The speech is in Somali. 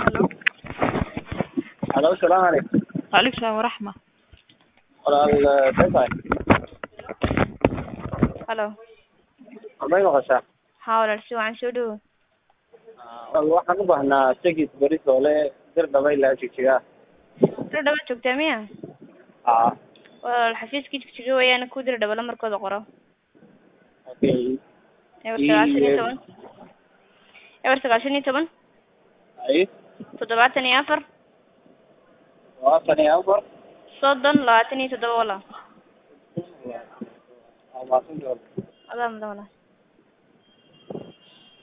الو. الو السلام عليكم. وعليكم السلام ورحمة. walaal deeqay الو. may maqashaa haa walaal si wacan soo dhawow. wal waxaan u baahnaa tigid beris oo le dir dhabay laa jigjigaa dir dhaba joogtaa miya? aa walaal xafiiskii jigjiga weeyaan ku dir dhaba lamarkooda qoro. okay eber sagaashan iyo toban eber sagaashan iyo toban ay 74 24 soddon 27 walaal. waa maasan adaa mudan walaal.